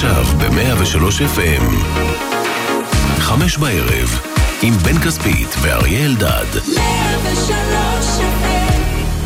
עכשיו ב-103 FM 5 בערב עם בן כספית ואריה אלדד. 103 FM.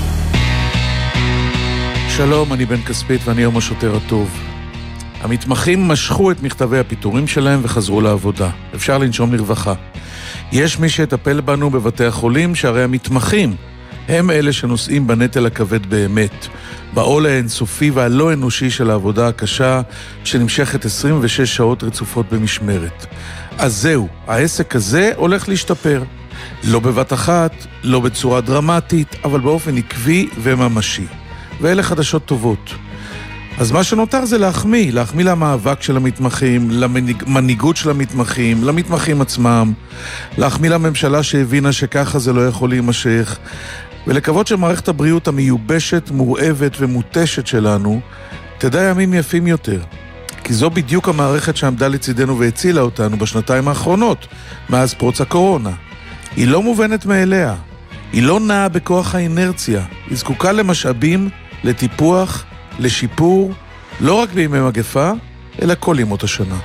שלום, אני בן כספית ואני יום השוטר הטוב. המתמחים משכו את מכתבי הפיטורים שלהם וחזרו לעבודה. אפשר לנשום לרווחה. יש מי שיטפל בנו בבתי החולים, שהרי המתמחים הם אלה שנושאים בנטל הכבד באמת, בעול האינסופי והלא אנושי של העבודה הקשה שנמשכת 26 שעות רצופות במשמרת. אז זהו, העסק הזה הולך להשתפר. לא בבת אחת, לא בצורה דרמטית, אבל באופן עקבי וממשי. ואלה חדשות טובות. אז מה שנותר זה להחמיא למאבק של המתמחים, למנהיגות של המתמחים, למתמחים עצמם, להחמיא לממשלה שהבינה שככה זה לא יכול להימשך, ולקוות שמערכת הבריאות המיובשת, מורעבת ומוטשת שלנו תדע ימים יפים יותר. כי זו בדיוק המערכת שעמדה לצידנו והצילה אותנו בשנתיים האחרונות, מאז פרוץ הקורונה. היא לא מובנת מאליה, היא לא נעה בכוח האינרציה, היא זקוקה למשאבים, לטיפוח, לשיפור, לא רק בימי מגפה, אלא כל ימות השנה.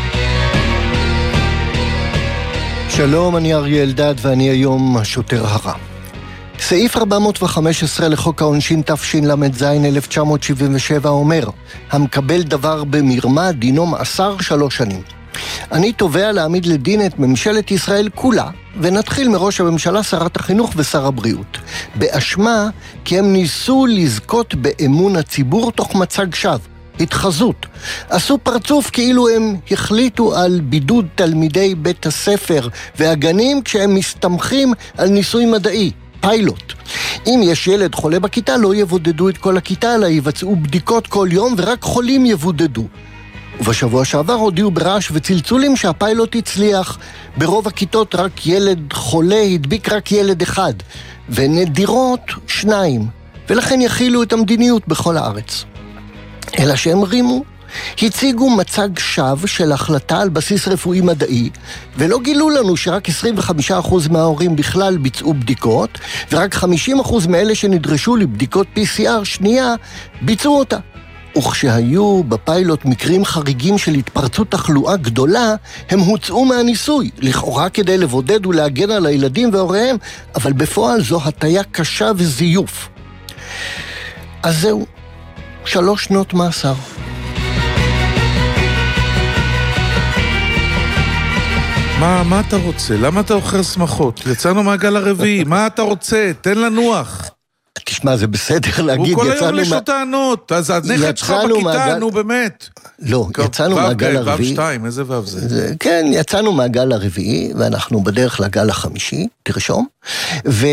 שלום, אני אריה אלדד ואני היום השוטר הרע. סעיף 415 לחוק העונשין תשל"ז 1977 אומר, המקבל דבר במרמה דינו מאסר 3 שנים. אני תובע להעמיד לדין את ממשלת ישראל כולה, ונתחיל מראש הממשלה, שרת החינוך ושר הבריאות. באשמה כי הם ניסו לזכות באמון הציבור תוך מצג שווא, התחזות. עשו פרצוף כאילו הם החליטו על בידוד תלמידי בית הספר והגנים כשהם מסתמכים על ניסוי מדעי. פיילוט. אם יש ילד חולה בכיתה, לא יבודדו את כל הכיתה, אלא יבצעו בדיקות כל יום ורק חולים יבודדו. ובשבוע שעבר הודיעו ברעש וצלצולים שהפיילוט הצליח. ברוב הכיתות רק ילד חולה הדביק רק ילד אחד, ונדירות 2, ולכן יכילו את המדיניות בכל הארץ. אלא שהם רימו, הציגו מצג שווא של החלטה על בסיס רפואי מדעי, ולא גילו לנו שרק 25% מההורים בכלל ביצעו בדיקות, ורק 50% מאלה שנדרשו לבדיקות PCR שנייה ביצעו אותה. וכשהיו בפיילוט מקרים חריגים של התפרצות תחלואה גדולה, הם הוצאו מהניסוי, לכאורה כדי לבודד ולהגן על הילדים והוריהם, אבל בפועל זו הטיה קשה וזיוף. אז זהו, 3 שנות מאסר. מה אתה רוצה? למה אתה אוכר שמחות? יצאנו מהגל הרביעי, מה אתה רוצה? תן לנוח. תשמע, זה בסדר להגיד, הוא כל היום יש לו טענות, אז הנכד שלך בכיתה, נו באמת. לא, יצאנו מהגל הרביעי. ו' 2, איזה ו' זה? כן, יצאנו מהגל הרביעי, ואנחנו בדרך לגל החמישי, תרשום, וזה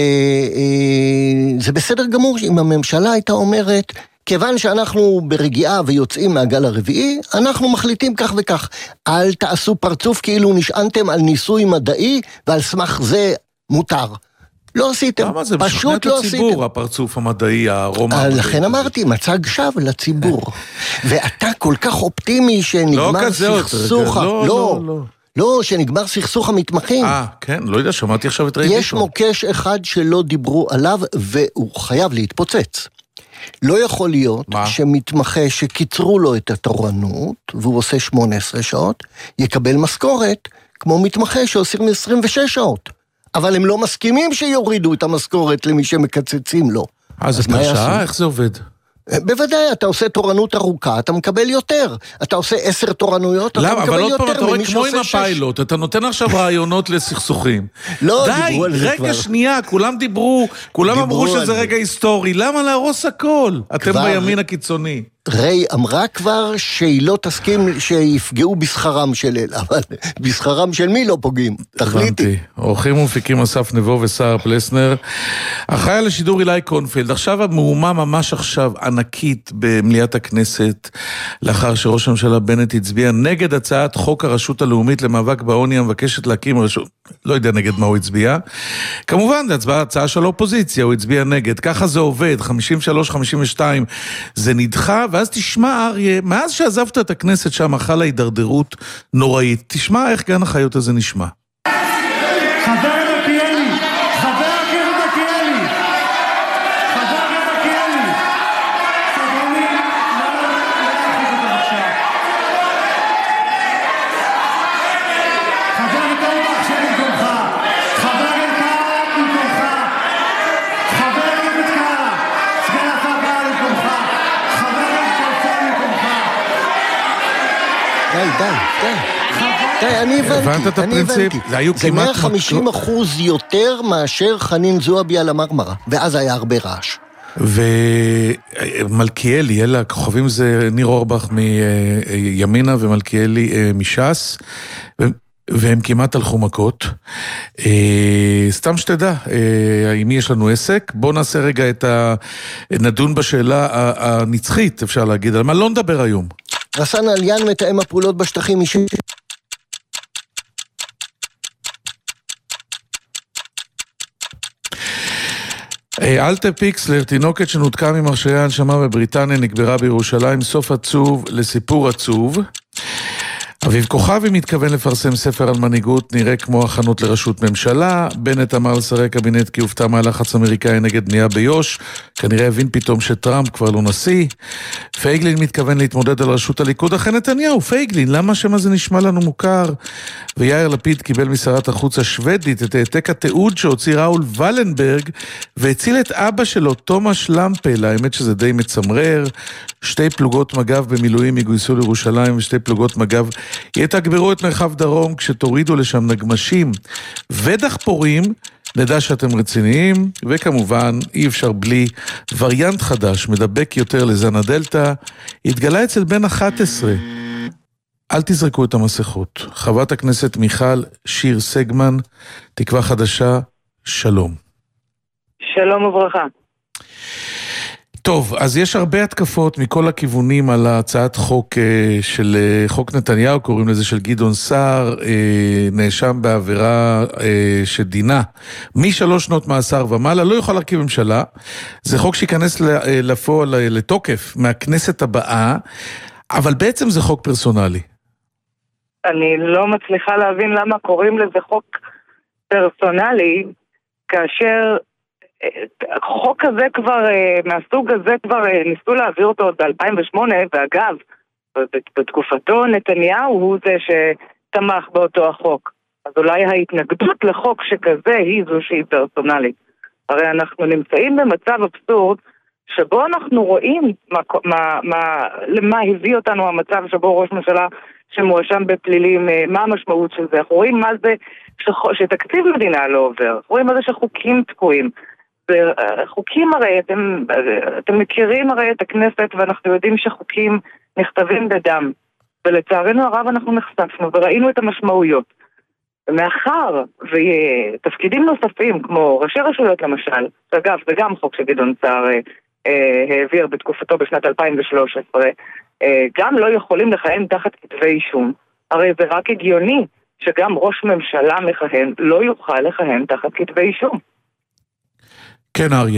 בסדר גמור אם הממשלה הייתה אומרת, כיוון שאנחנו ברגיעה ויוצאים מהגל הרביעי, אנחנו מחליטים כך וכך. אל תעשו פרצוף כאילו נשענתם על ניסוי מדעי, ועל סמך זה מותר. לא עשיתם, פשוט לא עשיתם. הציבור, הפרצוף המדעי, הרומא. לכן אמרתי, מצג שווא לציבור. ואתה כל כך אופטימי שנגמר סכסוך... לא, שנגמר סכסוך המתמחים. כן, לא יודע, שמעתי עכשיו את רעי. יש מוקש אחד שלא דיברו עליו, והוא חייב להתפוצץ. לא יכול להיות שמתמחה שקיצרו לו את התורנות, והוא עושה 18 שעות, יקבל משכורת כמו מתמחה שעושים 26 שעות. אבל הם לא מסכימים שיורידו את המשכורת למי שמקצצים לו. אז את השעה, איך זה עובד? בוודאי, אתה עושה תורנות ארוכה, אתה מקבל יותר. אתה עושה 10 תורנויות, אתה מקבל יותר. אבל עוד פעם, אתה רואה כמו עם הפיילוט, אתה נותן עכשיו רעיונות לסכסוכים. לא, די, רגע שנייה, כולם דיברו, כולם אמרו שזה רגע היסטורי, למה להרוס הכל? אתם בימין הקיצוני. ריי אמרה כבר שהיא לא תסכים שיפגעו בשכרם של אלה, אבל בשכרם של מי לא פוגעים? תחליטי. אורחים ומפיקים אסף נבו ושרה פלסנר. אחראי על השידור אילי קונפלד. עכשיו המהומה ממש עכשיו ענקית במליאת הכנסת, לאחר שראש הממשלה בנט הצביע נגד הצעת חוק הרשות הלאומית למאבק בעוני המבקשת להקים רשות, לא יודע נגד מה הוא הצביע. כמובן, זה הצעה של האופוזיציה, הוא הצביע נגד. ככה זה עובד, 53-52 זה נדחה, ואז תשמע אריה, מאז שעזבת את הכנסת שם חלה הידרדרות נוראית, תשמע איך גן החיות הזה נשמע. אני הבנתי. הבנת את הפרינציפ? זה היו כמעט... זה 150% יותר מאשר חנין זועבי על המרמרה, ואז היה הרבה רעש. ומלכיאלי, אלה הכוכבים זה ניר אורבך מימינה ומלכיאלי מש"ס, והם כמעט הלכו מכות. סתם שתדע, עם מי יש לנו עסק, בואו נעשה רגע נדון בשאלה הנצחית, אפשר להגיד, על מה לא נדבר היום. רסן עליין מתאם הפעולות בשטחים אלטה פיקסלר, תינוקת שנותקה ממכשירי ההנשמה בבריטניה, נקברה בירושלים, סוף עצוב לסיפור עצוב. אביב כוכבי מתכוון לפרסם ספר על מנהיגות, נראה כמו הכנות לראשות ממשלה. בנט אמר לשרי קבינט כי הופתע מהלחץ אמריקאי נגד בנייה ביו"ש, כנראה הבין פתאום שטראמפ כבר לא נשיא. פייגלין מתכוון להתמודד על ראשות הליכוד אחרי נתניהו. פייגלין, למה השם הזה נשמע לנו מוכר? ויאיר לפיד קיבל משרת החוץ השוודית את העתק התיעוד שהוציא ראול ולנברג והציל את אבא שלו, תומש למפל. האמת שזה די מצמרר. 2 פלוגות מג"ב במילואים יגויסו לירושלים, ו2 פלוגות מג"ב יתגברו את מרחב דרום. כשתורידו לשם נגמשים ודחפורים, נדע שאתם רציניים. וכמובן אי אפשר בלי וריאנט חדש, מדבק יותר לזן הדלטה, התגלה אצל בן 11. אל תזרקו את המסכות. חברת הכנסת מיכל שיר סגמן, תקווה חדשה, שלום. שלום וברכה. טוב, אז יש הרבה התקפות מכל הכיוונים על הצעת חוק של חוק נתניהו, קוראים לזה של גדעון סער, נאשם בעבירה שדינה מ3 שנות מאסר ומעלה, לא יוכל להרכיב ממשלה. זה חוק שיכנס לפועל לתוקף מהכנסת הבאה, אבל בעצם זה חוק פרסונלי. אני לא מצליחה להבין למה קוראים לזה חוק פרסונלי, כאשר חוק הזה כבר, מהסוג הזה כבר ניסו להעביר אותו עוד ב-2008, ואגב, בתקופתו נתניהו הוא זה שתמך באותו החוק. אז אולי ההתנגדות לחוק שכזה היא זו שהיא פרסונלית. הרי אנחנו נמצאים במצב אבסורד, שבו אנחנו רואים למה הביא אותנו המצב שבו ראש ממשלה שמואשם בפלילים, מה המשמעות של זה. אנחנו רואים מה זה שתקציב מדינה לא עובר. אנחנו רואים מה זה שחוקים תקועים. חוקים הרי, אתם מכירים הרי את הכנסת, ואנחנו יודעים שחוקים נכתבים בדם, ולצערנו הרב אנחנו נחשפנו וראינו את המשמעויות. מאחר ותפקידים נוספים כמו ראשי רשויות למשל, אגב זה גם חוק שגדעון סער העביר בתקופתו בשנת 2013, גם לא יכולים לכהן תחת כתבי אישום. הרי זה רק הגיוני שגם ראש ממשלה מכהן לא יוכל לכהן תחת כתבי אישום. כן, אריה.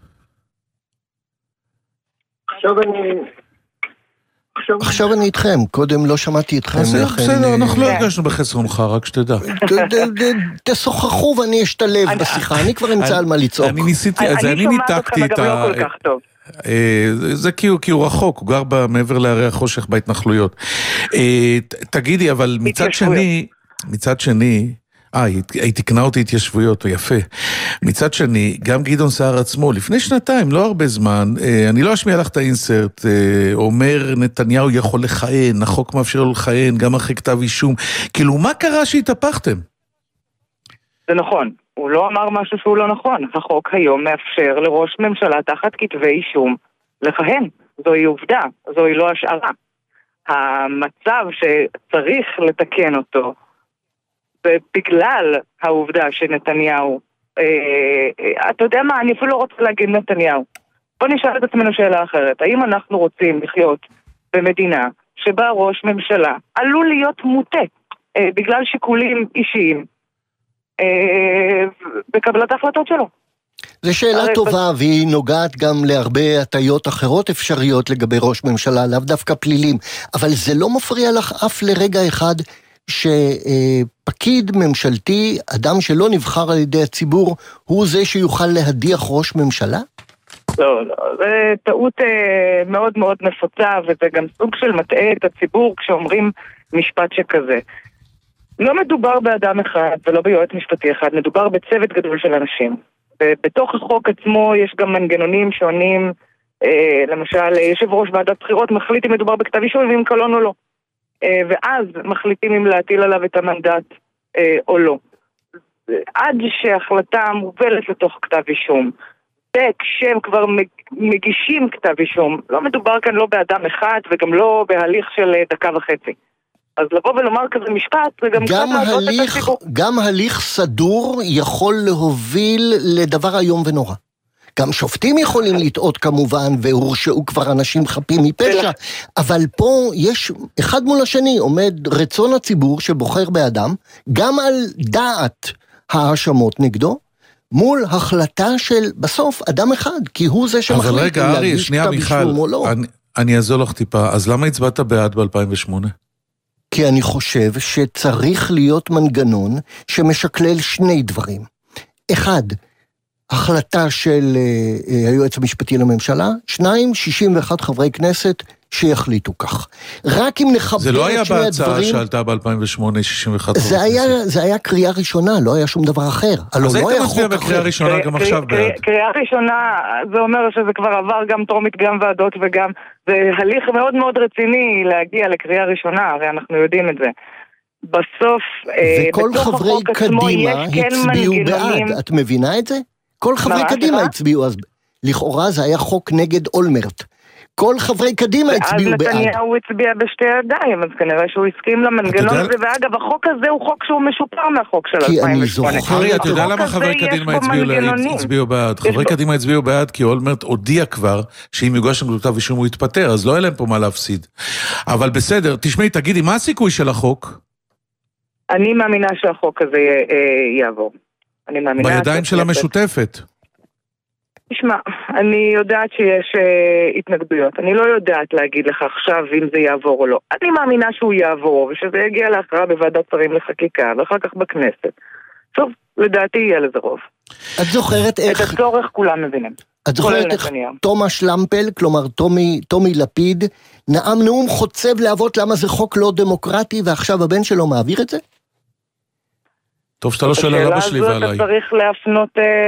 עכשיו אני איתכם, קודם לא שמעתי אתכם. בסדר, אנחנו לא הרגשנו בחסרונך, רק שתדע. תשוחחו ואני אשתלב בשיחה, אני כבר אמצא על מה לצעוק. אני ניסיתי, אני ניתקתי את ה... זה כי הוא רחוק, הוא גר מעבר להרי החושך בהתנחלויות. תגידי, אבל מצד שני, היא תקנה אותי התיישבויות, יפה. מצד שני, גם גדעון סער עצמו, לפני שנתיים, לא הרבה זמן, אני לא אשמיע לך את האינסרט, אומר נתניהו יכול לכהן, החוק מאפשר לו לכהן, גם אחרי כתב אישום. כאילו, מה קרה שהתהפכתם? זה נכון, הוא לא אמר משהו שהוא לא נכון. החוק היום מאפשר לראש ממשלה תחת כתבי אישום לכהן. זוהי עובדה, זוהי לא השערה. המצב שצריך לתקן אותו, בגלל העובדה שנתניהו, אתה יודע מה, אני אפילו לא רוצה להגיד נתניהו. בוא נשאל את עצמנו שאלה אחרת. האם אנחנו רוצים לחיות במדינה שבה ראש ממשלה עלול להיות מוטה בגלל שיקולים אישיים בקבלת ההחלטות שלו? זו שאלה טובה, והיא נוגעת גם להרבה הטיות אחרות אפשריות לגבי ראש ממשלה, לאו דווקא פלילים. אבל זה לא מפריע לך אף לרגע אחד שפקיד ממשלתי, אדם שלא נבחר על ידי הציבור, הוא זה שיוכל להדיח ראש ממשלה? לא, זה טעות מאוד מאוד נפוצה, וזה גם סוג של מטעה את הציבור כשאומרים משפט שכזה. לא מדובר באדם אחד ולא ביועץ משפטי אחד, מדובר בצוות גדול של אנשים. ובתוך החוק עצמו יש גם מנגנונים שונים, למשל יושב ראש ועדת בחירות מחליט אם מדובר בכתב אישום ואם קלון או לא. ואז מחליטים אם להטיל עליו את המנדט או לא. עד שההחלטה מובלת לתוך כתב אישום, וכשהם כבר מגישים כתב אישום, לא מדובר כאן לא באדם אחד וגם לא בהליך של דקה וחצי. אז לבוא ולומר כזה משפט, זה גם גם הליך סדור יכול להוביל לדבר היום ונורא. גם שופטים יכולים לטעות כמובן, והורשעו כבר אנשים חפים מפשע, אבל פה יש אחד מול השני, עומד רצון הציבור שבוחר באדם, גם על דעת האשמות נגדו, מול החלטה של בסוף אדם אחד, כי הוא זה שמחליט. אבל רגע, ארי, שנייה מיכל, אני אעזור לך טיפה, אז למה הצבעת בעד ב-2008? כי אני חושב שצריך להיות מנגנון שמשקלל שני דברים. אחד, החלטה של היועץ המשפטי לממשלה, 61 חברי כנסת שיחליטו כך. רק אם נחבר את שני הדברים... זה לא היה בהצעה שעלתה ב-2008, 61 חברי כנסת. זה היה קריאה ראשונה, לא היה שום דבר אחר. אז היית מצביע בקריאה ראשונה גם עכשיו בעד. קריאה ראשונה, זה אומר שזה כבר עבר גם טרומית, גם ועדות וגם... זה הליך מאוד מאוד רציני להגיע לקריאה ראשונה, הרי אנחנו יודעים את זה. בסוף, וכל חברי קדימה הצביעו בעד, את מבינה את זה? כל חברי קדימה הצביעו, אז לכאורה זה היה חוק נגד אולמרט. כל חברי קדימה הצביעו בעד. אז נתניהו הצביע בשתי ידיים, אז כנראה שהוא הסכים למנגנון הזה, ואגב, החוק הזה הוא חוק שהוא משופר מהחוק של 2008. ארי, אתה יודע למה חברי קדימה הצביעו בעד? חברי קדימה הצביעו בעד כי אולמרט הודיע כבר שאם יוגש נגדו כתב אישום הוא יתפטר, אז לא היה להם פה מה להפסיד. אבל בסדר, תשמעי, תגידי, מה הסיכוי של החוק? אני מאמינה שהחוק הזה יעבור. בידיים של המשותפת. תשמע, אני יודעת שיש התנגדויות. אני לא יודעת להגיד לך עכשיו אם זה יעבור או לא. אני מאמינה שהוא יעבור, ושזה יגיע להכרעה בוועדת שרים לחקיקה, ואחר כך בכנסת. טוב, לדעתי יהיה לזה רוב. את זוכרת איך... את הצורך כולם מבינים. את זוכרת איך תומש למפל, כלומר טומי לפיד, נאם נאום חוצב להבות למה זה חוק לא דמוקרטי, ועכשיו הבן שלו מעביר את זה? טוב שאתה לא שואל על אבא שלי ועליי. השאלה הזאת אתה צריך להפנות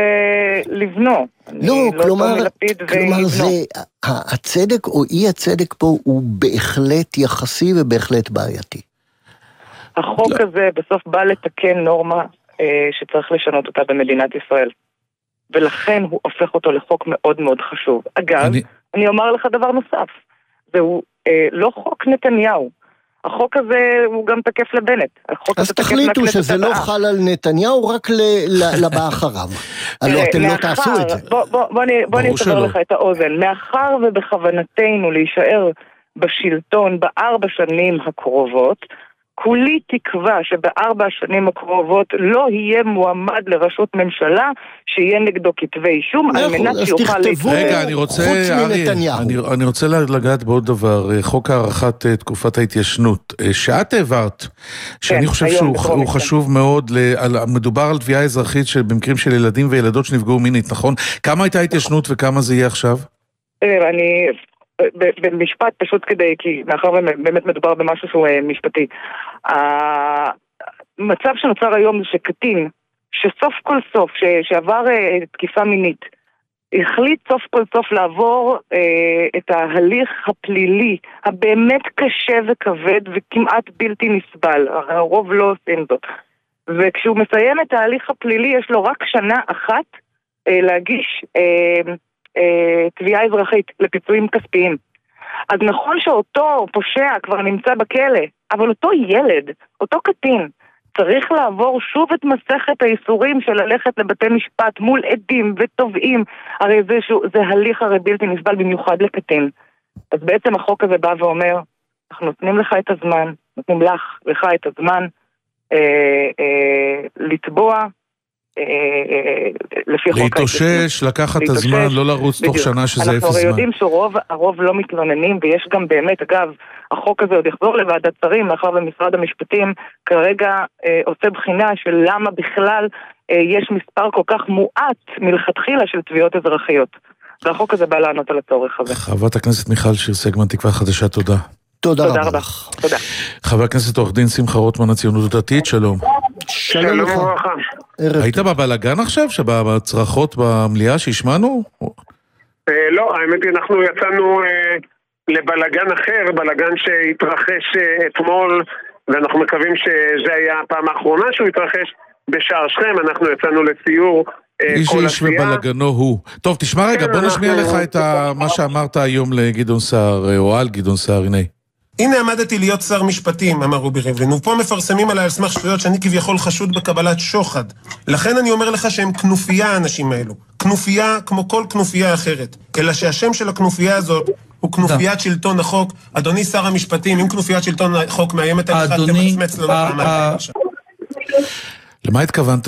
לבנו. לא, כלומר זה, הצדק או אי הצדק פה הוא בהחלט יחסי ובהחלט בעייתי. החוק הזה בסוף בא לתקן נורמה שצריך לשנות אותה במדינת ישראל. ולכן הוא הופך אותו לחוק מאוד מאוד חשוב. אגב, אני אומר לך דבר נוסף. זהו לא חוק נתניהו. החוק הזה הוא גם תקף לבנט. אז תחליטו שזה לא חל על נתניהו, רק לבא אחריו. הלוא אתם לא תעשו את זה. בוא אני אסבר לך את האוזן. מאחר ובכוונתנו להישאר בשלטון ב4 שנים הקרובות, כולי תקווה שב4 השנים הקרובות לא יהיה מועמד לראשות ממשלה שיהיה נגדו כתבי אישום על מנת שיוכל להתמודד. רגע, אני רוצה לגעת בעוד דבר, חוק הארכת תקופת ההתיישנות, שאת העברת, שאני חושב שהוא חשוב מאוד, מדובר על תביעה אזרחית במקרים של ילדים וילדות שנפגעו מינית, נכון? כמה הייתה ההתיישנות וכמה זה יהיה עכשיו? אני... במשפט פשוט כדי, כי מאחר באמת מדובר במשהו שהוא משפטי. המצב שנוצר היום זה שקטין, שסוף כל סוף, שעבר תקיפה מינית, החליט סוף כל סוף לעבור את ההליך הפלילי, הבאמת קשה וכבד וכמעט בלתי נסבל. הרוב לא עושים זאת. וכשהוא מסיים את ההליך הפלילי, יש לו רק שנה אחת להגיש... תביעה אזרחית לפיצויים כספיים. אז נכון שאותו פושע כבר נמצא בכלא, אבל אותו ילד, אותו קטין, צריך לעבור שוב את מסכת האיסורים של ללכת לבתי משפט מול עדים ותובעים. הרי זה הליך הרי בלתי נסבל במיוחד לקטין. אז בעצם החוק הזה בא ואומר, אנחנו נותנים לך את הזמן, נותנים לך את הזמן לתבוע, להתאושש, לקחת את הזמן, לא לרוץ תוך שנה שזה אפס זמן. אנחנו יודעים שהרוב לא מתלוננים, ויש גם באמת, אגב, החוק הזה עוד יחזור לוועדת שרים, מאחר במשרד המשפטים כרגע עושה בחינה של למה בכלל יש מספר כל כך מועט מלכתחילה של תביעות אזרחיות. והחוק הזה בא לענות על הצורך הזה. חברת הכנסת מיכל שיר סגמן, תקווה חדשה, תודה. תודה רבה. תודה. חבר הכנסת עורך דין שמחה רוטמן, הציונות הדתית, שלום. שלום לך. היית בבלגן עכשיו, שבצרחות במליאה שהשמענו? לא, האמת היא, אנחנו יצאנו לבלגן אחר, בלגן שהתרחש אתמול, ואנחנו מקווים שזה היה הפעם האחרונה שהוא התרחש בשער שכם. אנחנו יצאנו לסיור איש ובלגנו הוא. טוב, תשמע רגע, בוא נשמיע לך את מה שאמרת היום לגדעון סער, או על גדעון סער, הנה. הנה עמדתי להיות שר משפטים, אמר רובי ריבלין, ופה מפרסמים עליי על סמך שטויות שאני כביכול חשוד בקבלת שוחד. לכן אני אומר לך שהם כנופיה האנשים האלו. כנופיה כמו כל כנופיה אחרת. אלא שהשם של הכנופיה הזאת הוא כנופיית שלטון החוק. אדוני שר המשפטים, אם כנופיית שלטון החוק מאיימת על אחד, תמצמץ לנו פעמיים. למה התכוונת?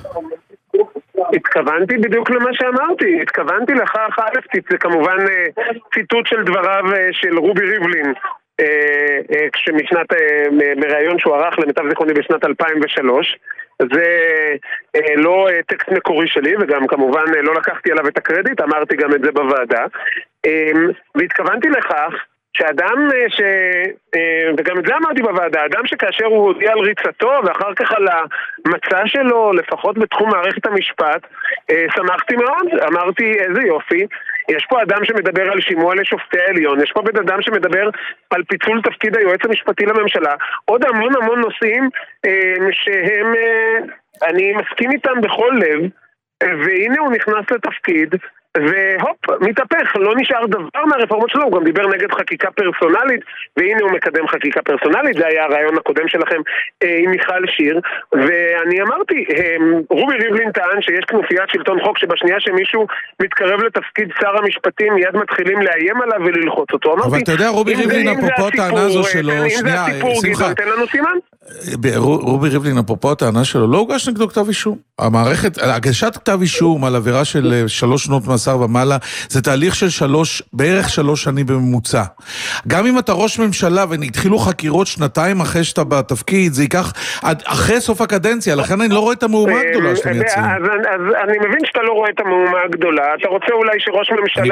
התכוונתי בדיוק למה שאמרתי, התכוונתי לכך, זה כמובן ציטוט של דבריו של רובי ריבלין, כשמשנת, מראיון שהוא ערך למיטב זיכרוני בשנת 2003, זה לא טקסט מקורי שלי, וגם כמובן לא לקחתי עליו את הקרדיט, אמרתי גם את זה בוועדה, והתכוונתי לכך, שאדם וגם את זה אמרתי בוועדה, אדם שכאשר הוא הודיע על ריצתו ואחר כך על המצע שלו, לפחות בתחום מערכת המשפט, שמחתי מאוד, אמרתי איזה יופי, יש פה אדם שמדבר על שימוע לשופטי העליון, יש פה בן אדם שמדבר על פיצול תפקיד היועץ המשפטי לממשלה, עוד המון נושאים שהם, אני מסכים איתם בכל לב, והנה הוא נכנס לתפקיד, והופ, מתהפך, לא נשאר דבר מהרפורמות שלו, הוא גם דיבר נגד חקיקה פרסונלית, והנה הוא מקדם חקיקה פרסונלית, זה היה הרעיון הקודם שלכם עם מיכל שיר, ואני אמרתי, רובי ריבלין טען שיש כנופיית שלטון חוק שבשנייה שמישהו מתקרב לתפקיד שר המשפטים, מיד מתחילים לאיים עליו וללחוץ אותו. אבל אתה יודע, רובי ריבלין, אפרופו הטענה הזו שלו, שנייה, שמחה, תן לנו סימן. רובי ריבלין, אפרופו הטענה שלו, לא הוגש נגדו כתב אישום. המערכת, הגשת כתב אישום על עבירה של 3 שנות מאסר ומעלה, זה תהליך של בערך 3 שנים בממוצע. גם אם אתה ראש ממשלה והתחילו חקירות 2 אחרי שאתה בתפקיד, זה ייקח אחרי סוף הקדנציה, לכן אני לא רואה את המהומה הגדולה שאתם מייצרים. אז אני מבין שאתה לא רואה את המהומה הגדולה, אתה רוצה אולי שראש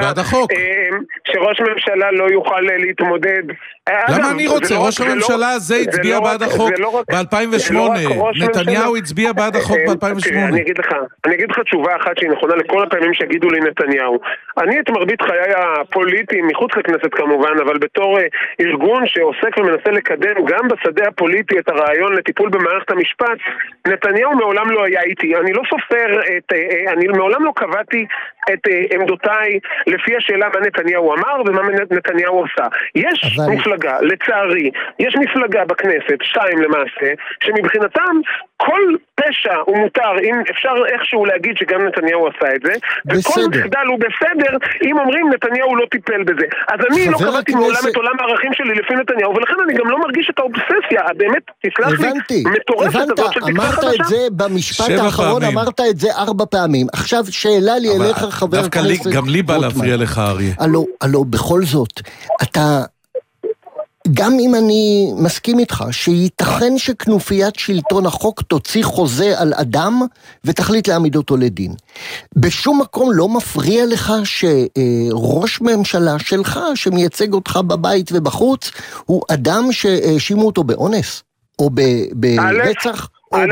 ממשלה לא יוכל להתמודד. למה אני רוצה? ראש הממשלה הזה הצביע בעד החוק ב-2008, נתניהו הצביע בעד החוק ב-2008. אני אגיד לך תשובה אחת שהיא נכונה לכל הפעמים שיגידו לי נתניהו. אני את מרבית חיי הפוליטיים, מחוץ לכנסת כמובן, אבל בתור ארגון שעוסק ומנסה לקדם גם בשדה הפוליטי את הרעיון לטיפול במערכת המשפט, נתניהו מעולם לא היה איתי. אני לא סופר אני מעולם לא קבעתי את עמדותיי לפי השאלה מה נתניהו אמר ומה נתניהו עושה. יש מפלגה, לצערי, יש מפלגה בכנסת, 2 למעשה, שמבחינתם כל פשע הוא מותר, אם אפשר איכשהו להגיד שגם נתניהו עשה את זה, וכל מחדל הוא בסדר, אם אומרים נתניהו לא טיפל בזה. אז אני לא קבעתי מעולם את עולם הערכים שלי לפי נתניהו, ולכן אני גם לא מרגיש את האובססיה, באמת, תסלח לי, מטורפת הזאת של תקווה חדשה. אמרת את זה במשפט האחרון, אמרת את זה 4 פעמים. עכשיו שאלה לי אליך, חבר הכנסת רוטמן. דווקא גם לי בא להפריע לך, אריה. הלו, בכל זאת, אתה... גם אם אני מסכים איתך שייתכן שכנופיית שלטון החוק תוציא חוזה על אדם ותחליט להעמיד אותו לדין. בשום מקום לא מפריע לך שראש ממשלה שלך שמייצג אותך בבית ובחוץ הוא אדם שהאשימו אותו באונס או ברצח?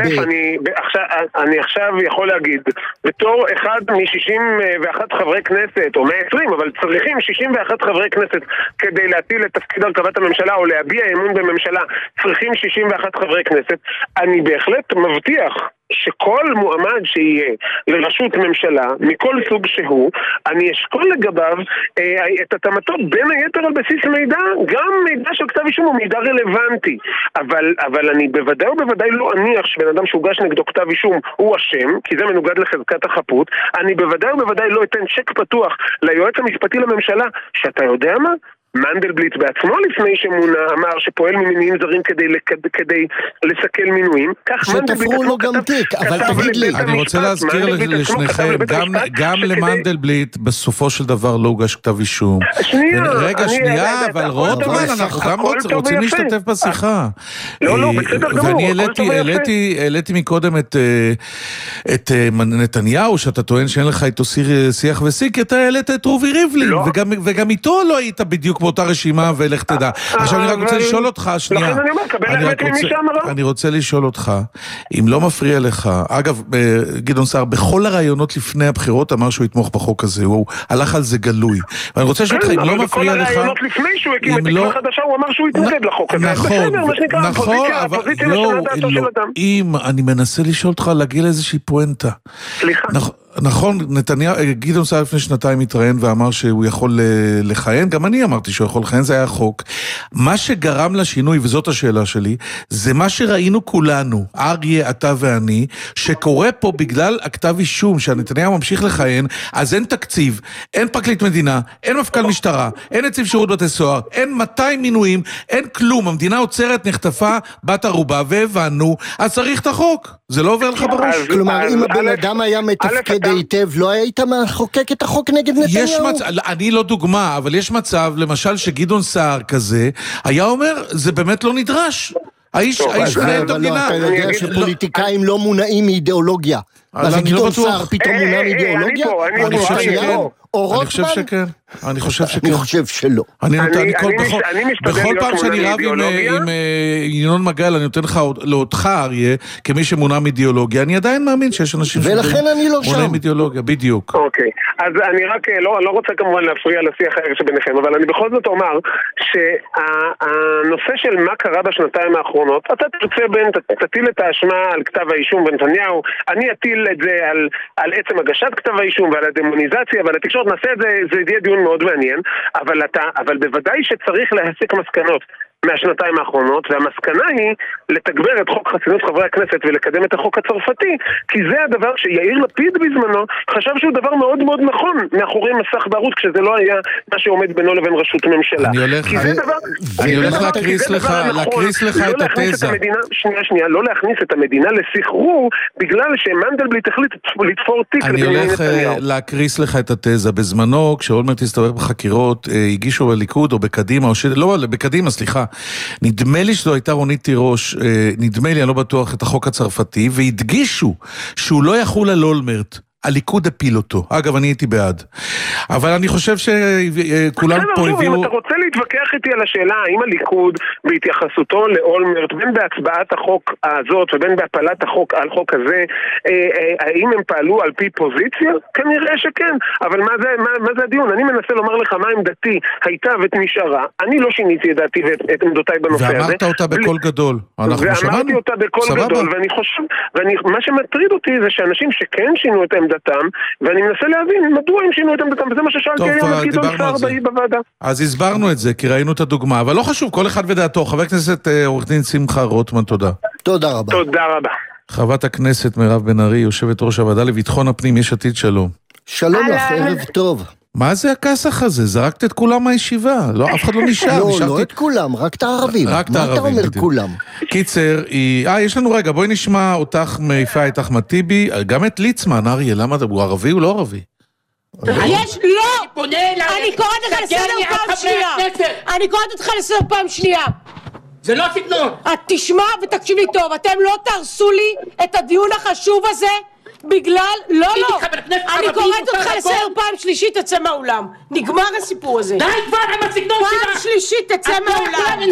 אני עכשיו יכול להגיד, בתור אחד מ-61 חברי כנסת, או 120, אבל צריכים 61 חברי כנסת כדי להטיל את תפקיד הרכבת הממשלה, או להביע אמון בממשלה, צריכים 61 חברי כנסת, אני בהחלט מבטיח שכל מועמד שיהיה לראשות ממשלה, מכל סוג שהוא, אני אשקול לגביו את התאמתו בין היתר על בסיס מידע, גם מידע של כתב אישום הוא מידע רלוונטי, אבל אני בוודאי לא אניח שבן אדם שהוגש נגדו כתב אישום הוא אשם, כי זה מנוגד לחזקת החפות. אני בוודאי לא אתן צ'ק פתוח ליועץ המשפטי לממשלה, שאתה יודע מה? מנדלבליט בעצמו לפני שמונה אמר שפועל ממניעים זרים כדי לסכל מינויים. שתפרו לו גם תיק, אבל תגיד לי. אני רוצה להזכיר לשניכם, גם למנדלבליט בסופו של דבר לא הוגש כתב אישום. שנייה, אבל רוטמן, אנחנו גם רוצים להשתתף בשיחה. לא, בסדר גמור. ואני העליתי מקודם את נתניהו, שאתה טוען שאין לך איתו שיח וסיק, אתה העלית את רובי ריבלין, וגם איתו לא היית בדיוק באותה רשימה ולך תדע. עכשיו אני רק רוצה לשאול אותך, שנייה. לכן אני אומר, קבל האמת ממי שאמרה. אני רוצה לשאול אותך, אם לא מפריע לך, אגב, גדעון סער, בכל הרעיונות לפני הבחירות אמר שהוא יתמוך בחוק הזה, הוא הלך על זה גלוי. ואני רוצה לשאול אותך, אם לא מפריע לך... בכל הרעיונות לפני שהוא הקים את תקווה חדשה, הוא אמר שהוא יתנגד לחוק הזה. נכון, אבל לא, אם אני מנסה לשאול אותך להגיע לאיזושהי פואנטה. סליחה. נכון, גדעון סער לפני 2 התראיין ואמר שהוא יכול לכהן, גם אני אמרתי שהוא יכול לכהן, זה היה חוק. מה שגרם לשינוי, וזאת השאלה שלי, זה מה שראינו כולנו, אריה, אתה ואני, שקורה פה בגלל הכתב אישום, שהנתניהו ממשיך לכהן, אז אין תקציב, אין פרקליט מדינה, אין מפכ"ל משטרה, אין נציב שירות בתי סוהר, אין 200 מינויים, אין כלום, המדינה עוצרת, נחטפה, בת ערובה, והבנו, אז צריך את החוק. זה לא עובר לך בראש. כלומר, אם הבן אדם היה מתפקד היטב, לא היית מחוקק את החוק נגד נתניהו? אני לא דוגמה, אבל יש מצב, למשל, שגדעון סער כזה, היה אומר, זה באמת לא נדרש. האיש מנהל את המדינה. אתה יודע שפוליטיקאים לא מונעים מאידיאולוגיה. אז גדעון סער פתאום מונע מאידיאולוגיה? אני חושב שכן. אני חושב שלא. בכל פעם שאני רב עם ינון מגל, אני נותן לך לאותך, אריה, כמי שמונע מאידיאולוגיה, אני עדיין מאמין שיש אנשים ולכן אני לא שם. מונע מאידיאולוגיה, בדיוק. אוקיי, אז אני רק לא רוצה כמובן להפריע לשיח הער שביניכם, אבל אני בכל זאת אומר שהנושא של מה קרה בשנתיים האחרונות, אתה תטיל את האשמה על כתב האישום בנתניהו, אני אטיל את זה על עצם הגשת כתב האישום ועל הדמוניזציה ועל התקשורת, נעשה את זה יהיה דיון מאוד מעניין, אבל בוודאי שצריך להסיק מסקנות מהשנתיים האחרונות, והמסקנה היא לתגבר את חוק חסינות חברי הכנסת ולקדם את החוק הצרפתי, כי זה הדבר שיאיר לפיד בזמנו חשב שהוא דבר מאוד מאוד נכון מאחורי מסך בערות, כשזה לא היה מה שעומד בינו לבין רשות ממשלה. אני הולך להקריס לך את התזה. שנייה, לא להכניס את המדינה לסחרור, בגלל שמנדלבליט החליט לתפור תיק. אני הולך להקריס לך את התזה. בזמנו, כשאולמרט הסתובב בחקירות, הגישו בליכוד או בקדימה, לא, בקדימה, סליחה. נדמה לי שזו הייתה רונית תירוש, נדמה לי, אני לא בטוח, את החוק הצרפתי, והדגישו שהוא לא יחול על אולמרט. הליכוד הפיל אותו. אגב, אני הייתי בעד. אבל אני חושב שכולם פה הביאו... אם אתה רוצה להתווכח איתי על השאלה, האם הליכוד בהתייחסותו לאולמרט, בין בהצבעת החוק הזאת ובין בהפלת החוק על חוק הזה, האם הם פעלו על פי פוזיציה? כנראה שכן. אבל מה זה הדיון? אני מנסה לומר לך מה עמדתי הייתה ונשארה. אני לא שיניתי את דעתי ואת עמדותיי בנושא הזה. ואמרת אותה בקול גדול. ואמרתי אותה בקול גדול, ואני חושב, מה שמטריד אותי זה שאנשים שכן שינו את עמדתם, ואני מנסה להבין מדוע הם שינו את עמדתם, וזה מה ששאלתי היום את גדעון סער בוועדה. אז הסברנו את זה, כי ראינו את הדוגמה, אבל לא חשוב, כל אחד ודעתו. חבר הכנסת עורך דין שמחה רוטמן, תודה. תודה רבה. תודה רבה. חברת הכנסת מירב בן ארי, יושבת ראש הוועדה לביטחון הפנים, יש עתיד, שלום. שלום לך, ערב טוב. מה זה הכסח הזה? זרקת את כולם מהישיבה, לא, אף אחד לא נשאר. לא את כולם, רק את הערבים. רק את הערבים. מה אתה אומר כולם? קיצר, יש לנו רגע, בואי נשמע אותך מעיפה את אחמד טיבי, גם את ליצמן, אריה, למה הוא ערבי? הוא לא ערבי. יש, לא! אני קוראת לך לסדר פעם שנייה. אני קוראת אותך לסדר פעם שנייה. זה לא סגנון. את תשמע ותקשיב לי טוב, אתם לא תרסו לי את הדיון החשוב הזה בגלל, לא, אני קוראת אותך לסדר פעם שלישית, תצא מהאולם. נגמר הסיפור הזה. די כבר עם הסגנון שלה. פעם שלישית, תצא מהאולם.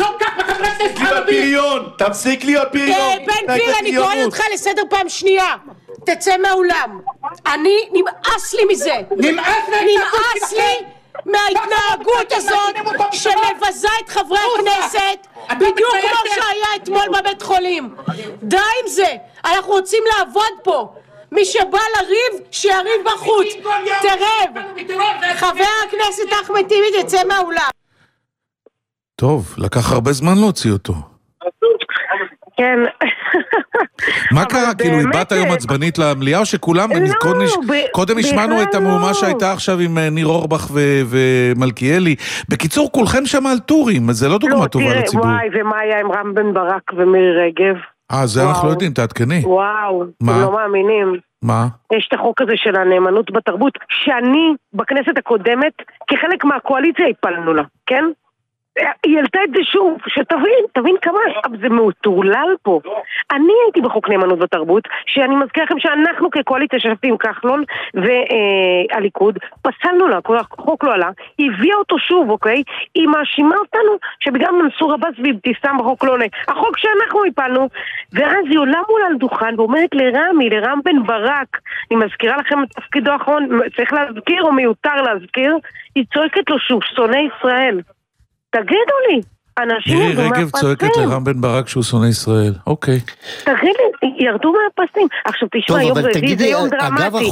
תפסיק להיות בריון. בן גביר, אני קוראת אותך לסדר פעם שנייה. תצא מהאולם. נמאס לי מזה. נמאס לי מההתנהגות הזאת שמבזה את חברי הכנסת, בדיוק כמו שהיה אתמול בבית חולים. די עם זה. אנחנו רוצים לעבוד פה. מי שבא לריב, שיריב בחוץ. תרב, חבר הכנסת אחמד טיבי תצא מהאולם. טוב, לקח הרבה זמן להוציא אותו. כן. מה קרה? כאילו, באת היום עצבנית למליאה, או שכולם, קודם השמענו את המהומה שהייתה עכשיו עם ניר אורבך ומלכיאלי. בקיצור, כולכם שם על טורים, אז זה לא דוגמה טובה לציבור. וואי, ומה היה עם רם בן ברק ומירי רגב? זה אנחנו לא יודעים, תעדכני. וואו, אתם לא מאמינים. מה? יש את החוק הזה של הנאמנות בתרבות, שאני בכנסת הקודמת, כחלק מהקואליציה הפלנו לה, כן? היא העלתה את זה שוב, שתבין כמה זה מטורלל פה. אני הייתי בחוק נאמנות בתרבות, שאני מזכיר לכם שאנחנו כקואליציה ששבתי עם כחלון והליכוד, פסלנו לה, החוק לא עלה, היא הביאה אותו שוב, אוקיי? היא מאשימה אותנו שבגלל מנסור עבאס ואבתיסאם בחוק לא עולה. החוק שאנחנו הפלנו, ואז היא עולה מול על דוכן ואומרת לרם בן ברק, אני מזכירה לכם את תפקידו האחרון, צריך להזכיר או מיותר להזכיר, היא צועקת לו שהוא שונא ישראל. תגידו לי, אנשים מירי רגב צועקת לרם בן ברק שהוא שונא ישראל, אוקיי. תגיד לי, ירדו מהפסים. עכשיו תשמע, יום רביעי זה יום דרמטי.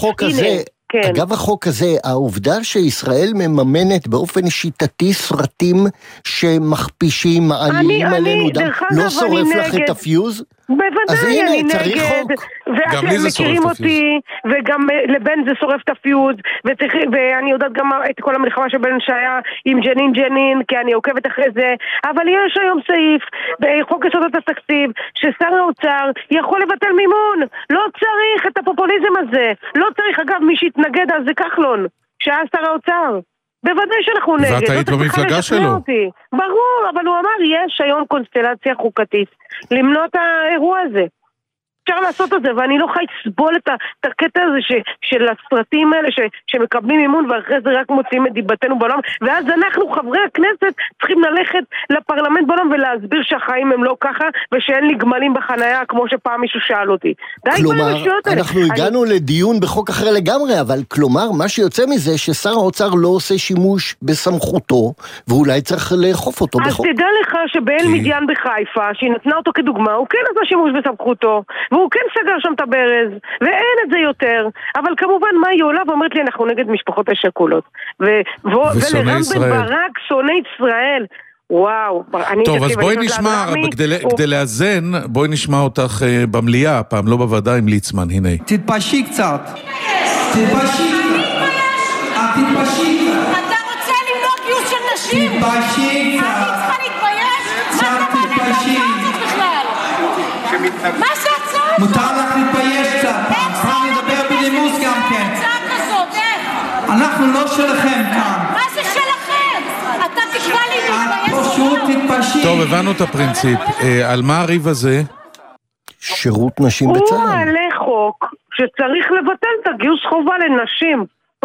אגב החוק הזה, העובדה שישראל מממנת באופן שיטתי סרטים שמכפישים, מעלילים עלינו דם, לא שורף לך את הפיוז? בוודאי, אני נגד. גם לי זה שורף את הפיוז. וגם לבן זה שורף את הפיוז, ואני יודעת גם את כל המלחמה שבן שהיה עם ג'נין, כי אני עוקבת אחרי זה, אבל יש היום סעיף בחוק יסודות התקציב, ששר האוצר יכול לבטל מימון, לא צריך את הפופוליזם הזה, לא צריך, אגב, מי שהתנגד על זה כחלון, שהיה שר האוצר. בוודאי שאנחנו נגד. ואת היית במפלגה שלו. ברור, אבל הוא אמר, יש היום קונסטלציה חוקתית למנוע את האירוע הזה. אפשר לעשות את זה, ואני לא חי לסבול את הקטע הזה של הסרטים האלה שמקבלים מימון, ואחרי זה רק מוצאים את דיבתנו בעולם, ואז אנחנו, חברי הכנסת, צריכים ללכת לפרלמנט בעולם ולהסביר שהחיים הם לא ככה, ושאין לי גמלים בחנייה, כמו שפעם מישהו שאל אותי. כלומר, אנחנו הגענו לדיון בחוק אחר לגמרי, אבל כלומר, מה שיוצא מזה ששר האוצר לא עושה שימוש בסמכותו, ואולי צריך לאכוף אותו בחוק. אז תדע לך שבאל מדיין בחיפה, שהיא נתנה אותו כדוגמה, הוא כן עשה שימוש בסמכותו, והוא כן סגר שם את הברז, ואין את זה יותר. אבל כמובן, מה היא עולה ואומרת לי, אנחנו נגד משפחות השכולות. ולרם בן ברק, שונא ישראל. וואו. טוב, אז בואי נשמע, כדי לאזן, בואי נשמע אותך במליאה, הפעם לא בוועדה עם ליצמן, הנה. תתביישי קצת. תתביישי קצת. אתה רוצה למנוע גיוס של נשים? תתביישי קצת. אני צריכה להתבייש? מה אתה מעלה את ההצעה הזאת בכלל? מה זה הצעה הזאת? מותר לך להתבייש קצת. פעם נדבר בנימוס גם כן. הצעה כזאת, איך? אנחנו לא שלכם כאן. מה זה שלכם? אתה תקבע לי להתבייש? פשוט תתביישי. טוב, הבנו את הפרינציפ. על מה הריב הזה? שירות נשים בצה"ל. הוא מעלה חוק שצריך לבטל את הגיוס חובה לנשים.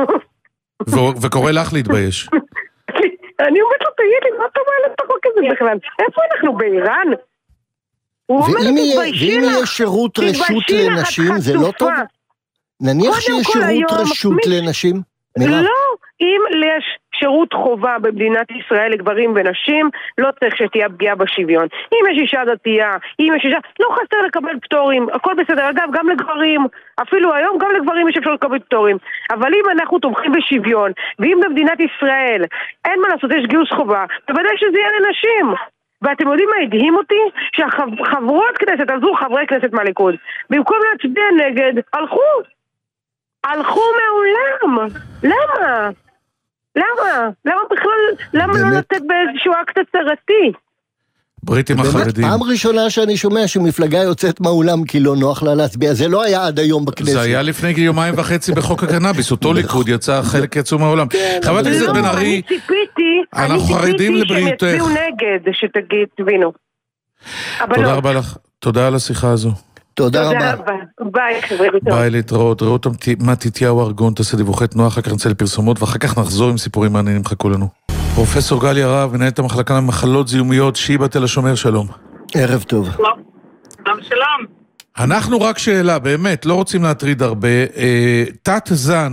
וקורא לך להתבייש. אני אומרת לו, תגיד לי, מה אתה מעלה את החוק הזה בכלל? איפה אנחנו, באיראן? ואם יהיה שירות רשות לנשים, זה לא טוב? נניח שיש שירות רשות לנשים? לא, אם יש שירות חובה במדינת ישראל לגברים ונשים, לא צריך שתהיה פגיעה בשוויון. אם יש אישה דתייה, אם יש אישה, לא חסר לקבל פטורים, הכל בסדר. אגב, גם לגברים, אפילו היום גם לגברים יש אפשר לקבל פטורים. אבל אם אנחנו תומכים בשוויון, ואם במדינת ישראל אין מה לעשות, יש גיוס חובה, בוודאי שזה יהיה לנשים. ואתם יודעים מה הדהים אותי? שהחברות כנסת, עזרו חברי כנסת מהליכוד, במקום להצביע נגד, הלכו מהעולם. למה? למה בכלל, למה לא לתת באיזשהו אקט הצהרתי? ברית עם החרדים. פעם ראשונה שאני שומע שמפלגה יוצאת מהעולם כי לא נוח לה להצביע, זה לא היה עד היום בכנסת. זה היה לפני יומיים וחצי בחוק הקנאביס, אותו ליכוד יצא, חלק יצאו מהעולם. חברת הכנסת בן ארי, אנחנו חרדים לבריאותך. אני ציפיתי שהם יצביעו נגד, שתגיד, תבינו. תודה רבה לך, תודה על השיחה הזו. תודה רבה. ביי, חבר'ה. ביי, להתראות. רעות מתתיהו ארגון, תעשה דיווחי תנועה, אחר כך נצא לפרסומות, ואחר כך נחזור עם סיפורים מעניינים, חכו לנו. פרופסור גליה רהב, מנהלת המחלקה למחלות זיהומיות, שיבא תל השומר, שלום. ערב טוב. שלום. אנחנו רק שאלה, באמת, לא רוצים להטריד הרבה. תת זן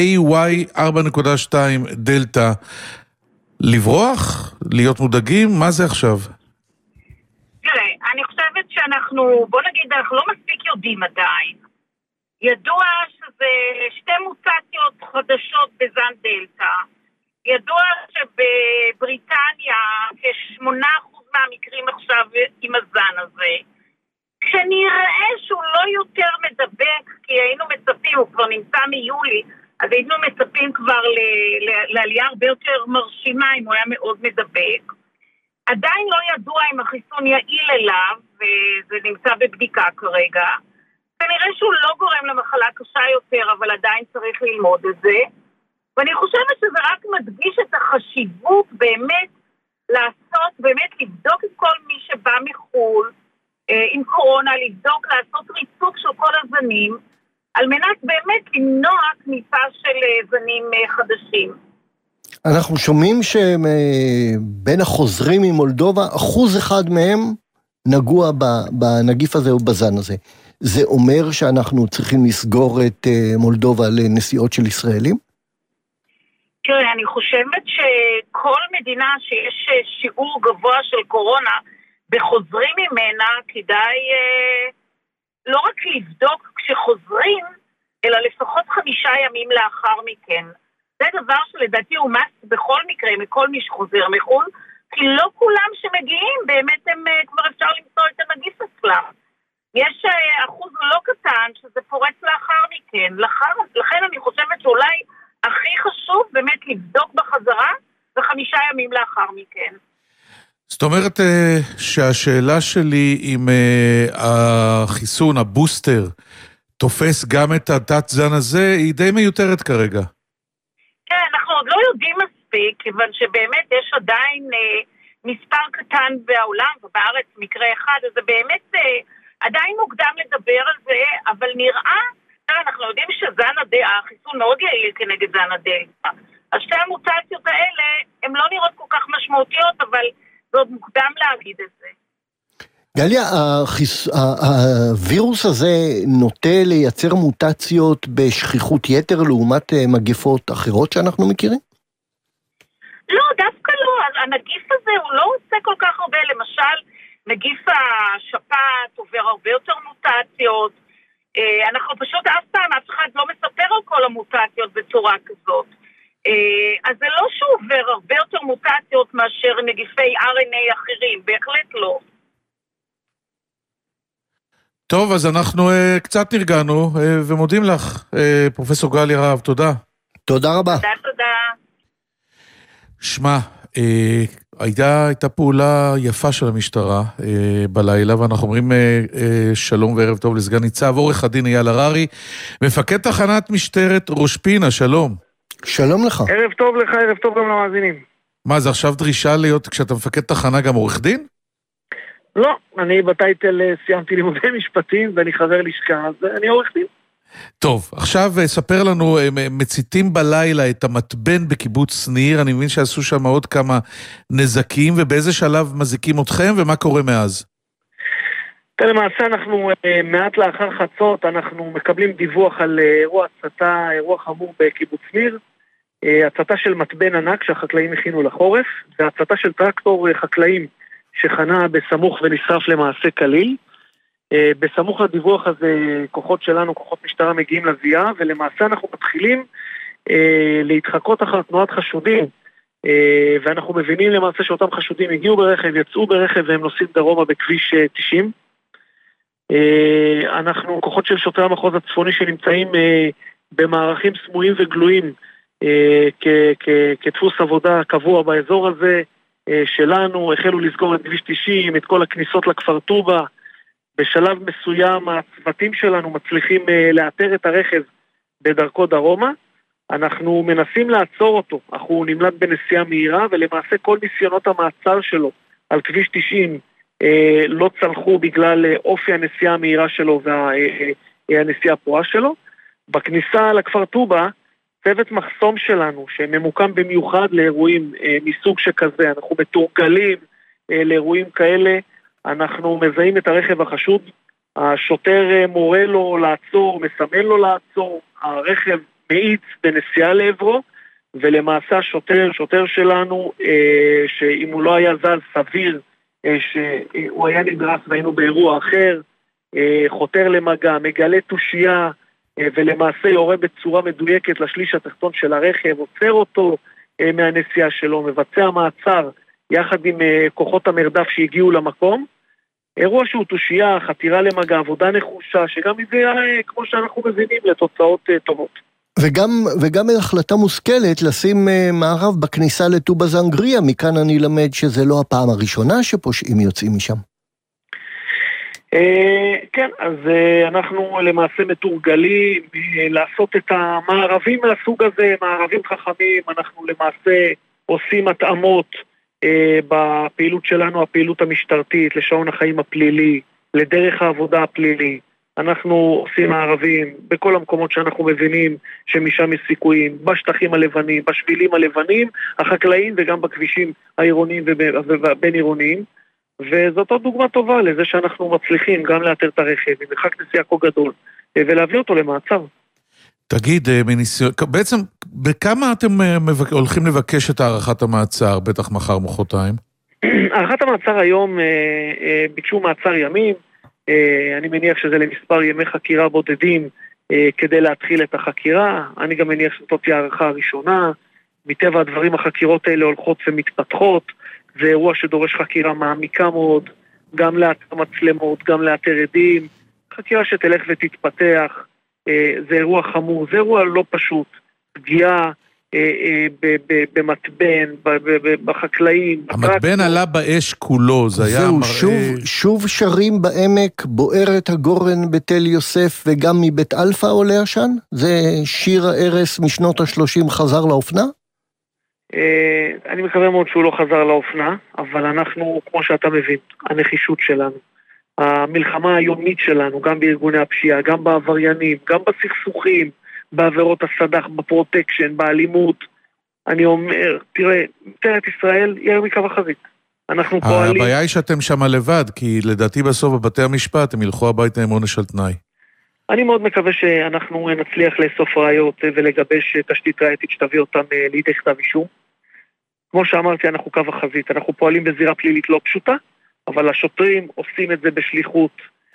AY4.2 דלטה, לברוח? להיות מודאגים? מה זה עכשיו? תראה, אני חושבת שאנחנו, בוא נגיד, אנחנו לא מספיק יודעים עדיין. ידוע שזה שתי מוטציות חדשות בזן דלטה. ידוע שבבריטניה כ8% מהמקרים עכשיו עם הזן הזה. כשנראה שהוא לא יותר מדבק, כי היינו מצפים, הוא כבר נמצא מיולי, אז היינו מצפים כבר לעלייה הרבה יותר מרשימה אם הוא היה מאוד מדבק. עדיין לא ידוע אם החיסון יעיל אליו, וזה נמצא בבדיקה כרגע. כנראה שהוא לא גורם למחלה קשה יותר, אבל עדיין צריך ללמוד את זה. ואני חושבת שזה רק מדגיש את החשיבות באמת לעשות, באמת לבדוק את כל מי שבא מחול, עם קורונה, לבדוק, לעשות ריצוף של כל הזנים, על מנת באמת למנוע כניסה של זנים חדשים. אנחנו שומעים שבין החוזרים ממולדובה, 1% מהם נגוע בנגיף הזה או בזן הזה. זה אומר שאנחנו צריכים לסגור את מולדובה לנסיעות של ישראלים? תראה, אני חושבת שכל מדינה שיש שיעור גבוה של קורונה, בחוזרים ממנה כדאי לא רק לבדוק כשחוזרים, אלא לפחות 5 ימים לאחר מכן. זה דבר שלדעתי הוא מס בכל מקרה, מכל מי שחוזר מחול, כי לא כולם שמגיעים, באמת הם כבר אפשר למצוא את הנגיף אצלם. יש אחוז לא קטן שזה פורץ לאחר מכן. לכן אני חושבת שאולי הכי חשוב באמת לבדוק בחזרה, ו5 ימים לאחר מכן. זאת אומרת שהשאלה שלי אם החיסון, הבוסטר, תופס גם את התת זן הזה, היא די מיותרת כרגע. כן, אנחנו עוד לא יודעים מספיק, כיוון שבאמת יש עדיין מספר קטן בעולם, ובארץ מקרה אחד, אז זה באמת עדיין מוקדם לדבר על זה, אבל נראה, אנחנו יודעים שהחיסון מאוד יעיל כנגד זן הדלתא. אז שתי המוטציות האלה, הן לא נראות כל כך משמעותיות, אבל זה עוד מוקדם להגיד את זה. גליה, הווירוס הזה נוטה לייצר מוטציות בשכיחות יתר לעומת מגפות אחרות שאנחנו מכירים? לא, דווקא לא. הנגיף הזה הוא לא עושה כל כך הרבה. למשל, נגיף השפעת עובר הרבה יותר מוטציות. אנחנו פשוט אף פעם, אף אחד לא מספר על כל המוטציות בצורה כזאת. אז זה לא שהוא עובר הרבה יותר מוטציות מאשר נגיפי RNA אחרים, בהחלט לא. טוב, אז אנחנו קצת נרגענו ומודים לך, פרופסור גליה רהב, תודה. תודה רבה. תודה. שמע, הייתה פעולה יפה של המשטרה בלילה, ואנחנו אומרים שלום וערב טוב לסגן ניצב עורך הדין אייל הררי, מפקד תחנת משטרת ראש פינה, שלום. שלום לך. ערב טוב לך, ערב טוב גם למאזינים. מה, זה עכשיו דרישה להיות, כשאתה מפקד תחנה, גם עורך דין? לא, אני בטייטל סיימתי לימודי משפטים, ואני חבר לשכה, אז אני עורך דין. טוב, עכשיו ספר לנו, מציתים בלילה את המתבן בקיבוץ ניר, אני מבין שעשו שם עוד כמה נזקים, ובאיזה שלב מזיקים אתכם, ומה קורה מאז? למעשה אנחנו מעט לאחר חצות, אנחנו מקבלים דיווח על אירוע הצתה, אירוע חמור בקיבוץ ניר, הצתה של מתבן ענק שהחקלאים הכינו לחורף, והצתה של טרקטור חקלאים שחנה בסמוך ונשרף למעשה כליל. בסמוך לדיווח הזה כוחות שלנו, כוחות משטרה מגיעים לזיעה, ולמעשה אנחנו מתחילים להתחקות אחר תנועת חשודים, ואנחנו מבינים למעשה שאותם חשודים הגיעו ברכב, יצאו ברכב והם נוסעים דרומה בכביש 90. אנחנו כוחות של שוטרי המחוז הצפוני שנמצאים במערכים סמויים וגלויים כדפוס עבודה קבוע באזור הזה שלנו, החלו לסגור את כביש 90, את כל הכניסות לכפר טובה. בשלב מסוים הצוותים שלנו מצליחים לאתר את הרכב בדרכו דרומה, אנחנו מנסים לעצור אותו, אך הוא נמלט בנסיעה מהירה, ולמעשה כל ניסיונות המעצר שלו על כביש 90 לא צלחו בגלל אופי הנסיעה המהירה שלו והנסיעה הפרועה שלו. בכניסה לכפר טובה, צוות מחסום שלנו שממוקם במיוחד לאירועים מסוג שכזה, אנחנו מתורגלים לאירועים כאלה, אנחנו מזהים את הרכב החשוד, השוטר מורה לו לעצור, מסמן לו לעצור, הרכב מאיץ בנסיעה לעברו, ולמעשה שוטר שלנו, שאם הוא לא היה זל סביר, שהוא היה נדרס והיינו באירוע אחר, חותר למגע, מגלה תושייה, ולמעשה יורה בצורה מדויקת לשליש התחתון של הרכב, עוצר אותו מהנסיעה שלו, מבצע מעצר יחד עם כוחות המרדף שהגיעו למקום, אירוע שהוא תושייה, חתירה למגע, עבודה נחושה, שגם הביאה, כמו שאנחנו מבינים, לתוצאות טובות. וגם החלטה מושכלת לשים מערב בכניסה לטובה זנגריה, מכאן אני למד שזה לא הפעם הראשונה שפושעים יוצאים משם. כן, אז אנחנו למעשה מתורגלים לעשות את המערבים מהסוג הזה, מערבים חכמים, אנחנו למעשה עושים התאמות בפעילות שלנו, הפעילות המשטרתית, לשעון החיים הפלילי, לדרך העבודה הפלילי. אנחנו עושים הערבים בכל המקומות שאנחנו מבינים שמשם יש סיכויים, בשטחים הלבנים, בשבילים הלבנים, החקלאים וגם בכבישים העירוניים ובין עירוניים. וזאת עוד דוגמה טובה לזה שאנחנו מצליחים גם לאתר את הרכב במרחק נסיעה כה גדול ולהביא אותו למעצר. תגיד, בעצם בכמה אתם הולכים לבקש את הארכת המעצר, בטח מחר מחרתיים? הארכת המעצר היום ביקשו מעצר ימים, אני מניח שזה למספר ימי חקירה בודדים כדי להתחיל את החקירה, אני גם מניח שזאת תהיה הערכה הראשונה, מטבע הדברים החקירות האלה הולכות ומתפתחות, זה אירוע שדורש חקירה מעמיקה מאוד, גם לאתר מצלמות, גם לאתר עדים, חקירה שתלך ותתפתח, זה אירוע חמור, זה אירוע לא פשוט, פגיעה במטבן, בחקלאים. המטבן עלה באש כולו, זה היה מראה... שוב שרים בעמק, בוערת הגורן בתל יוסף וגם מבית אלפא עולה עשן? זה שיר הערס משנות ה-30 חזר לאופנה? אני מקווה מאוד שהוא לא חזר לאופנה, אבל אנחנו, כמו שאתה מבין, הנחישות שלנו, המלחמה היומית שלנו, גם בארגוני הפשיעה, גם בעבריינים, גם בסכסוכים, בעבירות הסד"ח, בפרוטקשן, באלימות. אני אומר, תראה, משטרת ישראל היא היום מקו החזית. אנחנו פועלים... הבעיה היא שאתם שם לבד, כי לדעתי בסוף בבתי המשפט הם ילכו הביתה עם עונש על תנאי. אני מאוד מקווה שאנחנו נצליח לאסוף ראיות ולגבש תשתית ראייתית שתביא אותם לידי כתב אישום. כמו שאמרתי, אנחנו קו החזית, אנחנו פועלים בזירה פלילית לא פשוטה, אבל השוטרים עושים את זה בשליחות,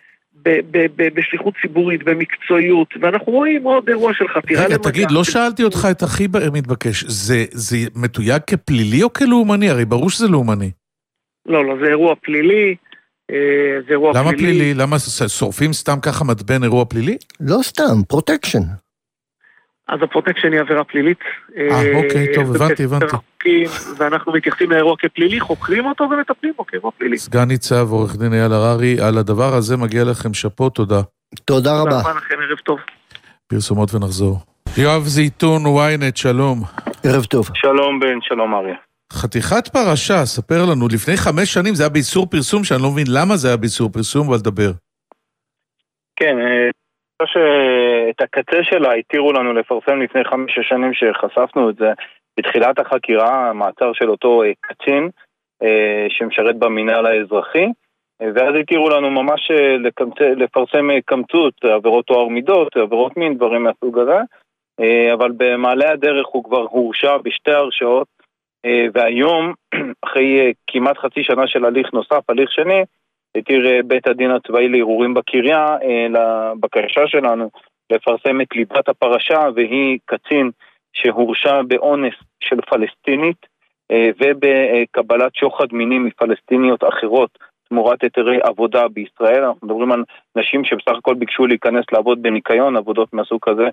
בשליחות ציבורית, במקצועיות, ואנחנו רואים עוד אירוע של חתירה רגע, תגיד, לא שאלתי אותך את הכי מתבקש, זה מתויג כפלילי או כלאומני? הרי ברור שזה לאומני. לא, זה אירוע פלילי, זה אירוע פלילי. למה פלילי? למה שורפים סתם ככה מטבן אירוע פלילי? לא סתם, פרוטקשן. אז הפרוטקשן היא עבירה פלילית. אוקיי, טוב, הבנתי. ואנחנו מתייחסים לאירוע כפלילי, חוקרים אותו ומטפלים בו כאירוע פלילי. סגן ניצב, עורך דין אייל הררי, על הדבר הזה מגיע לכם שאפו, תודה. תודה רבה. תודה רבה לכם, ערב טוב. פרסומות ונחזור. יואב זיתון, וויינט, שלום. ערב טוב. שלום בן, שלום אריה. חתיכת פרשה, ספר לנו, לפני 5 שנים זה היה באיסור פרסום, שאני לא מבין למה זה היה באיסור פרסום, אבל דבר. כן, שאת הקצה שלה התירו לנו לפרסם לפני 5-6 שנים שחשפנו את זה בתחילת החקירה, המעצר של אותו קצין שמשרת במינהל האזרחי, ואז התירו לנו ממש לפרסם קמצות, עבירות טוהר מידות, עבירות מין, דברים מהסוג הזה, אבל במעלה הדרך הוא כבר הורשע בשתי הרשעות, והיום, אחרי כמעט חצי שנה של הליך נוסף, הליך שני, התיר בית הדין הצבאי לערעורים בקריה לבקשה שלנו לפרסם את ליבת הפרשה, והיא קצין שהורשע באונס של פלסטינית ובקבלת שוחד מיני מפלסטיניות אחרות תמורת היתרי עבודה בישראל. אנחנו מדברים על נשים שבסך הכל ביקשו להיכנס לעבוד בניקיון, עבודות מהסוג כזה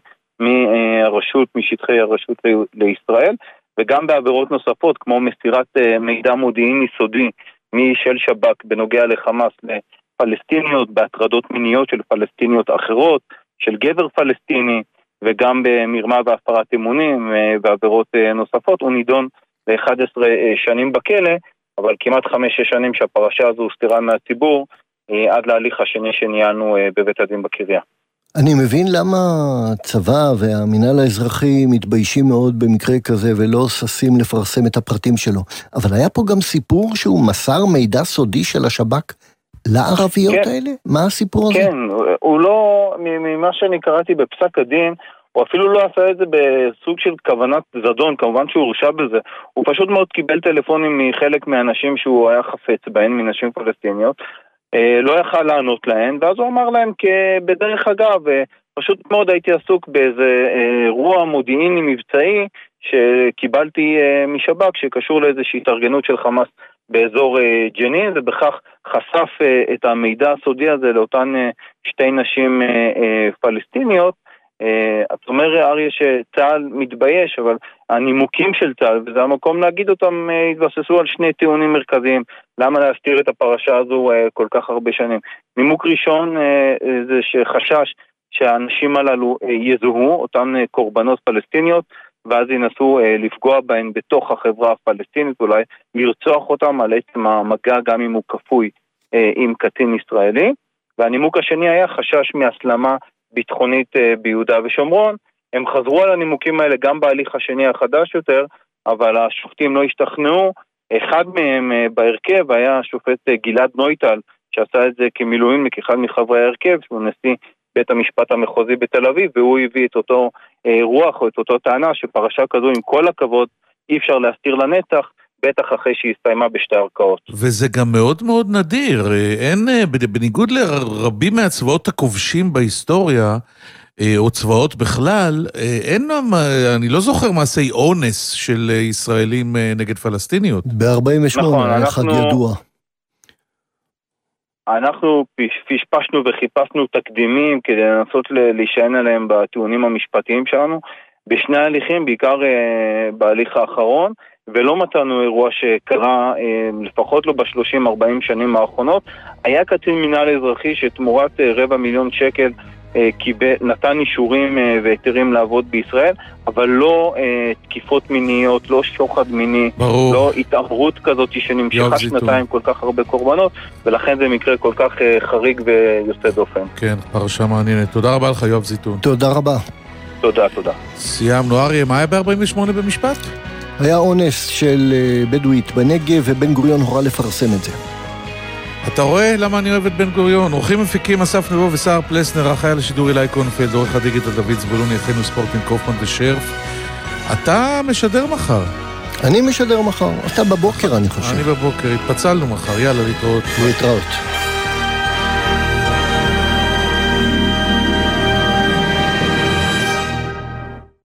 משטחי הרשות לישראל, וגם בעבירות נוספות כמו מסירת מידע מודיעיני סודי משל שב"כ בנוגע לחמאס לפלסטיניות, בהטרדות מיניות של פלסטיניות אחרות, של גבר פלסטיני, וגם במרמה והפרת אמונים ועבירות נוספות. הוא נידון ל-11 שנים בכלא, אבל כמעט 5-6 שנים שהפרשה הזו הוסתרה מהציבור, עד להליך השני שניהלנו בבית הדין בקריה. אני מבין למה הצבא והמינהל האזרחי מתביישים מאוד במקרה כזה ולא ששים לפרסם את הפרטים שלו. אבל היה פה גם סיפור שהוא מסר מידע סודי של השב"כ לערביות האלה? מה הסיפור הזה? כן, הוא לא, ממה שאני קראתי בפסק הדין, הוא אפילו לא עשה את זה בסוג של כוונת זדון, כמובן שהוא הורשע בזה. הוא פשוט מאוד קיבל טלפונים מחלק מהאנשים שהוא היה חפץ בהן, מנשים פלסטיניות, לא יכל לענות להן, ואז הוא אמר להם בדרך אגב, פשוט מאוד הייתי עסוק באיזה אירוע מודיעיני מבצעי שקיבלתי משב"כ שקשור לאיזושהי התארגנות של חמאס באזור ג'נין, ובכך חשף את המידע הסודי הזה לאותן 2 נשים פלסטיניות. את אומר אריה שצה"ל מתבייש, אבל הנימוקים של צה"ל, וזה המקום להגיד אותם, התבססו על 2 טיעונים מרכזיים. למה להסתיר את הפרשה הזו כל כך הרבה שנים? נימוק ראשון זה שחשש שהאנשים הללו יזוהו, אותן קורבנות פלסטיניות, ואז ינסו לפגוע בהן בתוך החברה הפלסטינית, אולי לרצוח אותם על עצם המגע גם אם הוא כפוי עם קצין ישראלי. והנימוק השני היה חשש מהסלמה ביטחונית ביהודה ושומרון. הם חזרו על הנימוקים האלה גם בהליך השני החדש יותר, אבל השופטים לא השתכנעו. אחד מהם בהרכב היה השופט גלעד נויטל, שעשה את זה כמילואימניק, אחד מחברי ההרכב, שהוא נשיא בית המשפט המחוזי בתל אביב, והוא הביא את אותו רוח או את אותו טענה שפרשה כזו עם כל הכבוד אי אפשר להסתיר לנצח, בטח אחרי שהיא הסתיימה בשתי ערכאות. וזה גם מאוד מאוד נדיר, אין, בניגוד לרבים מהצבאות הכובשים בהיסטוריה, או צבאות בכלל, אין, אני לא זוכר מעשי אונס של ישראלים נגד פלסטיניות. ב-48, נכון, היה חג ידוע. אנחנו פשפשנו וחיפשנו תקדימים כדי לנסות להישען עליהם בטיעונים המשפטיים שלנו, בשני ההליכים, בעיקר בהליך האחרון, ולא מצאנו אירוע שקרה, לפחות לא ב-30-40 שנים האחרונות. היה קצין מינהל אזרחי שתמורת 250,000 שקל נתן אישורים והיתרים לעבוד בישראל, אבל לא תקיפות מיניות, לא שוחד מיני, ברור. לא התעמרות כזאת שנמשכה שנתיים כל כך הרבה קורבנות, ולכן זה מקרה כל כך חריג ויוצא דופן. כן, פרשה מעניינת. תודה רבה לך יואב זיתון. תודה רבה. תודה. סיימנו. אריה, מה היה ב-48 במשפט? היה אונס של בדואית בנגב, ובן גוריון הורה לפרסם את זה. אתה רואה למה אני אוהב את בן גוריון? עורכים מפיקים אסף נבו וסער פלסנר, אחראי על השידור אילי קונפלד, עורך הדיגיטל דוד זבולוני, אחינו ספורטים קופמן ושרף. אתה משדר מחר. אני משדר מחר, אתה בבוקר אני חושב. אני בבוקר, התפצלנו מחר, יאללה להתראות.